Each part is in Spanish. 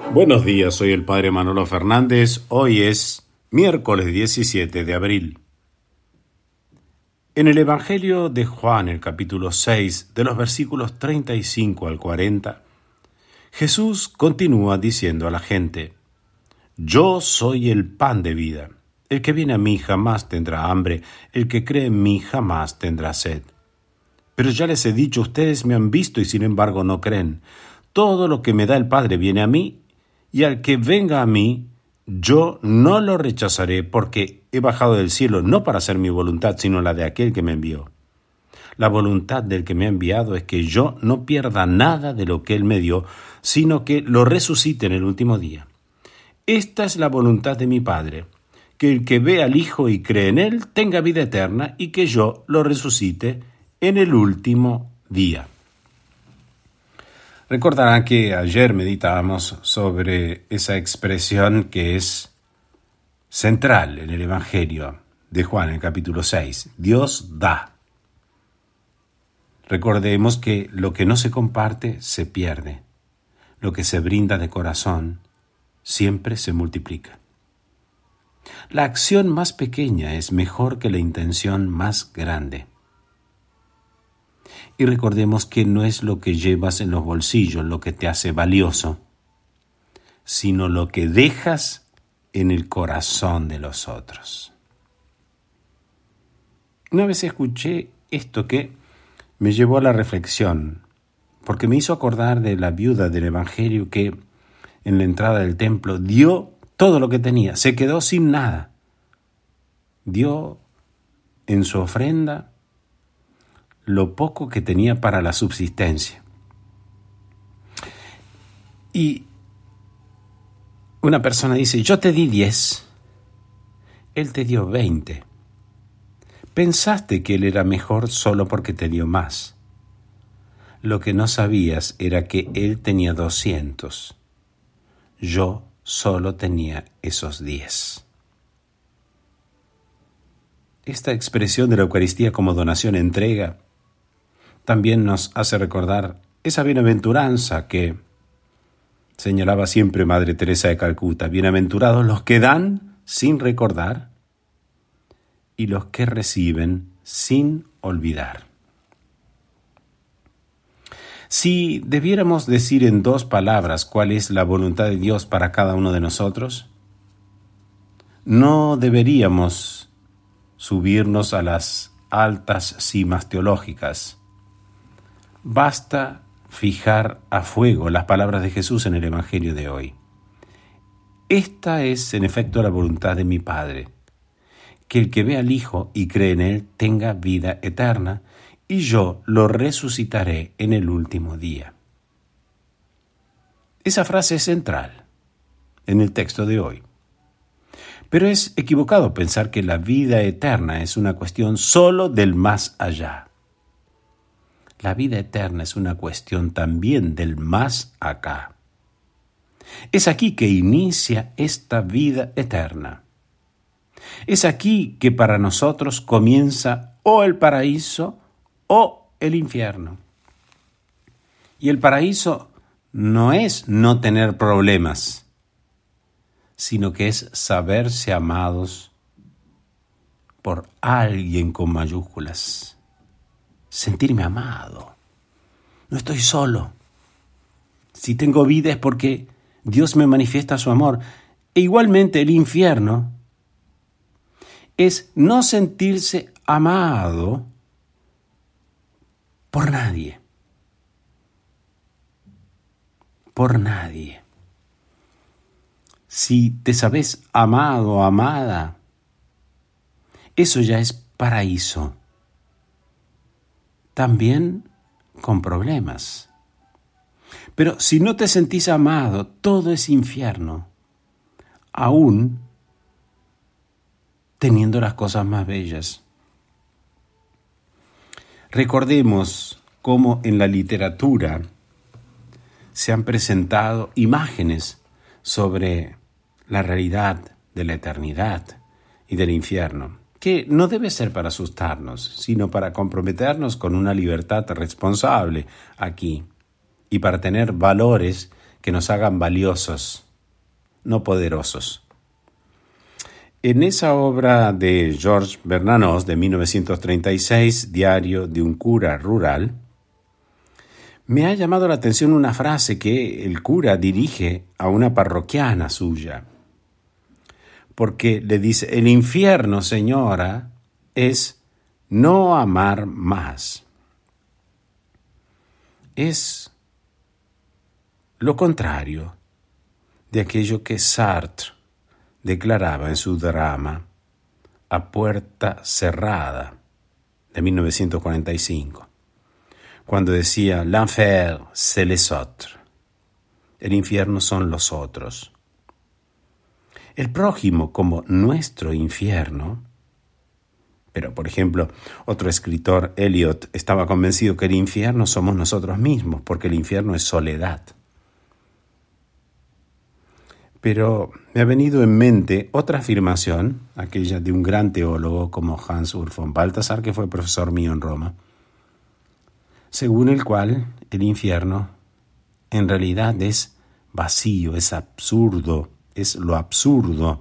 Buenos días, soy el Padre Manolo Fernández. Hoy es miércoles 17 de abril. En el Evangelio de Juan, el capítulo 6, de los versículos 35 al 40, Jesús continúa diciendo a la gente: Yo soy el pan de vida. El que viene a mí jamás tendrá hambre, el que cree en mí jamás tendrá sed. Pero ya les he dicho, ustedes me han visto y sin embargo no creen. Todo lo que me da el Padre viene a mí, y al que venga a mí, yo no lo rechazaré, porque he bajado del cielo no para hacer mi voluntad, sino la de aquel que me envió. La voluntad del que me ha enviado es que yo no pierda nada de lo que él me dio, sino que lo resucite en el último día. Esta es la voluntad de mi Padre, que el que ve al Hijo y cree en él tenga vida eterna, y que yo lo resucite en el último día. Recordarán que ayer meditábamos sobre esa expresión que es central en el Evangelio de Juan, en el capítulo 6. Dios da. Recordemos que lo que no se comparte se pierde. Lo que se brinda de corazón siempre se multiplica. La acción más pequeña es mejor que la intención más grande. Y recordemos que no es lo que llevas en los bolsillos lo que te hace valioso, sino lo que dejas en el corazón de los otros. Una vez escuché esto que me llevó a la reflexión, porque me hizo acordar de la viuda del Evangelio que en la entrada del templo dio todo lo que tenía, se quedó sin nada. Dio en su ofrenda lo poco que tenía para la subsistencia. Y una persona dice: yo te di 10, él te dio 20. Pensaste que él era mejor solo porque te dio más. Lo que no sabías era que él tenía 200. Yo solo tenía esos 10. Esta expresión de la Eucaristía como donación-entrega también nos hace recordar esa bienaventuranza que señalaba siempre Madre Teresa de Calcuta: bienaventurados los que dan sin recordar y los que reciben sin olvidar. Si debiéramos decir en 2 palabras cuál es la voluntad de Dios para cada uno de nosotros, no deberíamos subirnos a las altas cimas teológicas. Basta fijar a fuego las palabras de Jesús en el Evangelio de hoy. Esta es, en efecto, la voluntad de mi Padre, que el que ve al Hijo y cree en él tenga vida eterna, y yo lo resucitaré en el último día. Esa frase es central en el texto de hoy. Pero es equivocado pensar que la vida eterna es una cuestión solo del más allá. La vida eterna es una cuestión también del más acá. Es aquí que inicia esta vida eterna. Es aquí que para nosotros comienza o el paraíso o el infierno. Y el paraíso no es no tener problemas, sino que es saberse amados por alguien con mayúsculas. Sentirme amado. No estoy solo. Si tengo vida es porque Dios me manifiesta su amor. E igualmente el infierno es no sentirse amado por nadie. Por nadie. Si te sabes amado o amada, eso ya es paraíso. También con problemas. Pero si no te sentís amado, todo es infierno, aún teniendo las cosas más bellas. Recordemos cómo en la literatura se han presentado imágenes sobre la realidad de la eternidad y del infierno, que no debe ser para asustarnos, sino para comprometernos con una libertad responsable aquí y para tener valores que nos hagan valiosos, no poderosos. En esa obra de Georges Bernanos de 1936, Diario de un cura rural, me ha llamado la atención una frase que el cura dirige a una parroquiana suya, porque le dice: el infierno, señora, es no amar más. Es lo contrario de aquello que Sartre declaraba en su drama A puerta cerrada de 1945, cuando decía: l'enfer, c'est les autres. El infierno son los otros. El prójimo como nuestro infierno. Pero, por ejemplo, otro escritor, Eliot, estaba convencido que el infierno somos nosotros mismos, porque el infierno es soledad. Pero me ha venido en mente otra afirmación, aquella de un gran teólogo como Hans Urs von Balthasar, que fue profesor mío en Roma, según el cual el infierno en realidad es vacío, es absurdo, es lo absurdo.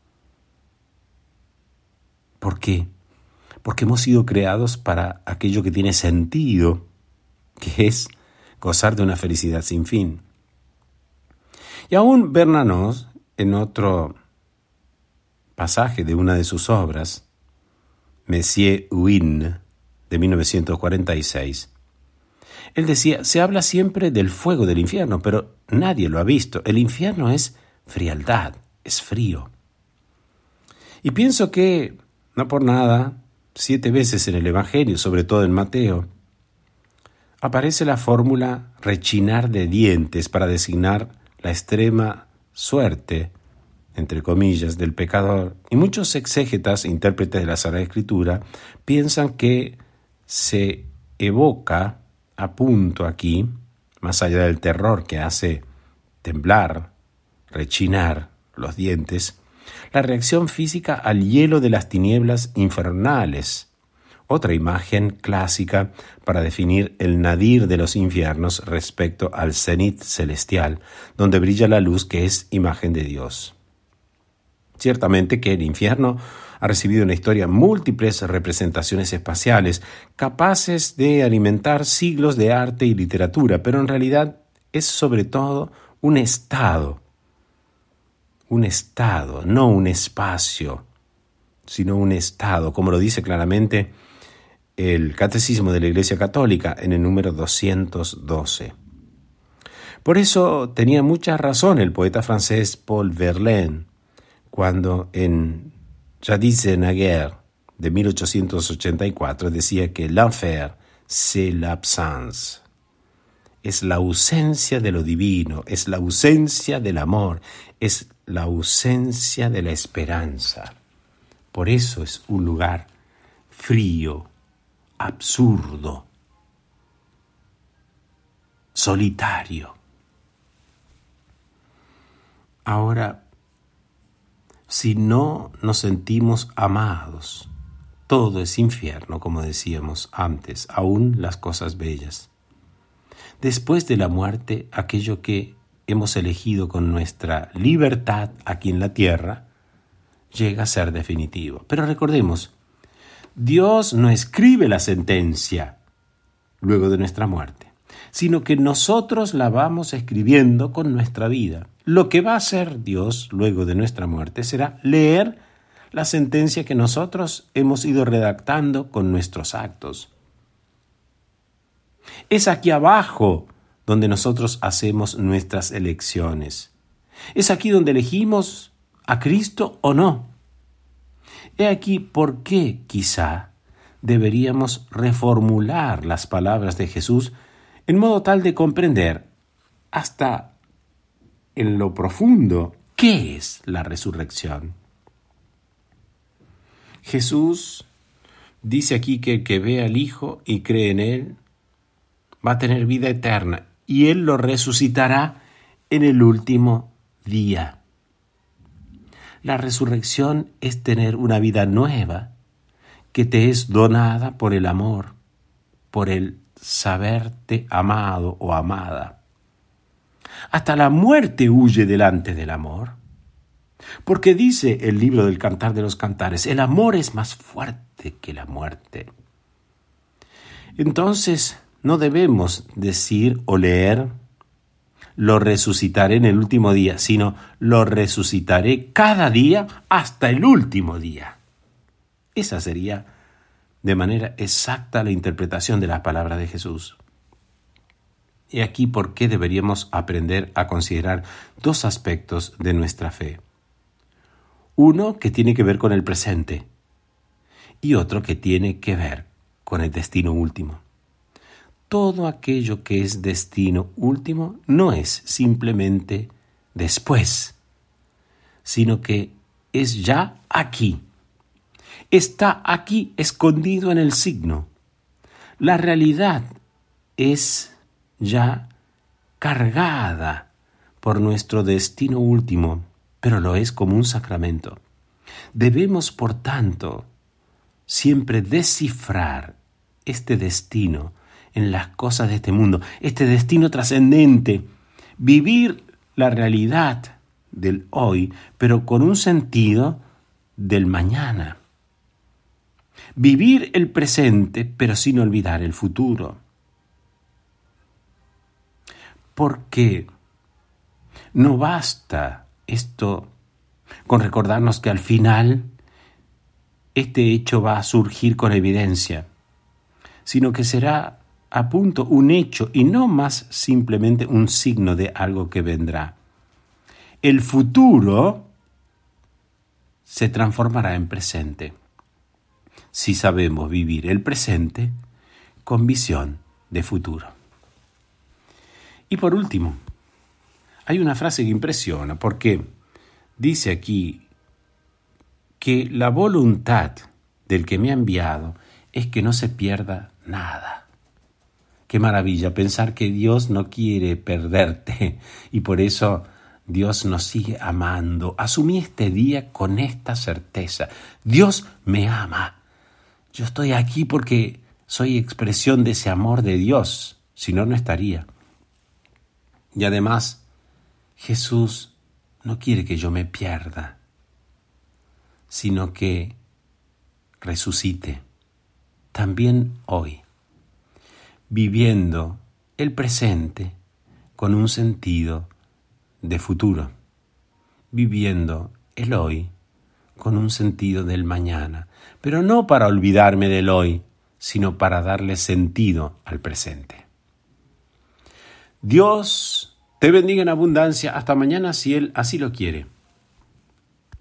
¿Por qué? Porque hemos sido creados para aquello que tiene sentido, que es gozar de una felicidad sin fin. Y aún Bernanos, en otro pasaje de una de sus obras, Messier Huyn, de 1946, él decía: se habla siempre del fuego del infierno, pero nadie lo ha visto. El infierno es frialdad, es frío. Y pienso que, no por nada, 7 veces en el Evangelio, sobre todo en Mateo, aparece la fórmula rechinar de dientes para designar la extrema suerte, entre comillas, del pecador. Y muchos exégetas, intérpretes de la Sagrada Escritura, piensan que se evoca a punto aquí, más allá del terror que hace temblar, rechinar los dientes, la reacción física al hielo de las tinieblas infernales, otra imagen clásica para definir el nadir de los infiernos respecto al cenit celestial, donde brilla la luz que es imagen de Dios. Ciertamente que el infierno ha recibido en la historia múltiples representaciones espaciales, capaces de alimentar siglos de arte y literatura, pero en realidad es sobre todo un estado, no un espacio, sino un estado, como lo dice claramente el Catecismo de la Iglesia Católica en el número 212. Por eso tenía mucha razón el poeta francés Paul Verlaine, cuando en Jadis et naguère de 1884 decía que l'enfer, c'est l'absence. Es la ausencia de lo divino, es la ausencia del amor, es la ausencia de la esperanza. Por eso es un lugar frío, absurdo, solitario. Ahora, si no nos sentimos amados, todo es infierno, como decíamos antes, aún las cosas bellas. Después de la muerte, aquello que hemos elegido con nuestra libertad aquí en la tierra llega a ser definitivo. Pero recordemos, Dios no escribe la sentencia luego de nuestra muerte, sino que nosotros la vamos escribiendo con nuestra vida. Lo que va a hacer Dios luego de nuestra muerte será leer la sentencia que nosotros hemos ido redactando con nuestros actos. Es aquí abajo donde nosotros hacemos nuestras elecciones. Es aquí donde elegimos a Cristo o no. He aquí por qué quizá deberíamos reformular las palabras de Jesús en modo tal de comprender hasta en lo profundo qué es la resurrección. Jesús dice aquí que el que ve al Hijo y cree en Él va a tener vida eterna y Él lo resucitará en el último día. La resurrección es tener una vida nueva que te es donada por el amor, por el saberte amado o amada. Hasta la muerte huye delante del amor. Porque dice el libro del Cantar de los Cantares, el amor es más fuerte que la muerte. Entonces, no debemos decir o leer, lo resucitaré en el último día, sino lo resucitaré cada día hasta el último día. Esa sería de manera exacta la interpretación de las palabras de Jesús. Y aquí por qué deberíamos aprender a considerar dos aspectos de nuestra fe. Uno que tiene que ver con el presente y otro que tiene que ver con el destino último. Todo aquello que es destino último no es simplemente después, sino que es ya aquí. Está aquí escondido en el signo. La realidad es ya cargada por nuestro destino último, pero lo es como un sacramento. Debemos, por tanto, siempre descifrar este destino en las cosas de este mundo, este destino trascendente, vivir la realidad del hoy, pero con un sentido del mañana. Vivir el presente, pero sin olvidar el futuro. Porque no basta esto con recordarnos que al final este hecho va a surgir con evidencia, sino que será a punto un hecho y no más simplemente un signo de algo que vendrá. El futuro se transformará en presente si sabemos vivir el presente con visión de futuro. Y por último, hay una frase que impresiona porque dice aquí que la voluntad del que me ha enviado es que no se pierda nada. Qué maravilla pensar que Dios no quiere perderte y por eso Dios nos sigue amando. Asumí este día con esta certeza. Dios me ama. Yo estoy aquí porque soy expresión de ese amor de Dios. Si no, no estaría. Y además, Jesús no quiere que yo me pierda, sino que resucite también hoy, viviendo el presente con un sentido de futuro, viviendo el hoy con un sentido del mañana, pero no para olvidarme del hoy, sino para darle sentido al presente. Dios te bendiga en abundancia. Hasta mañana si Él así lo quiere.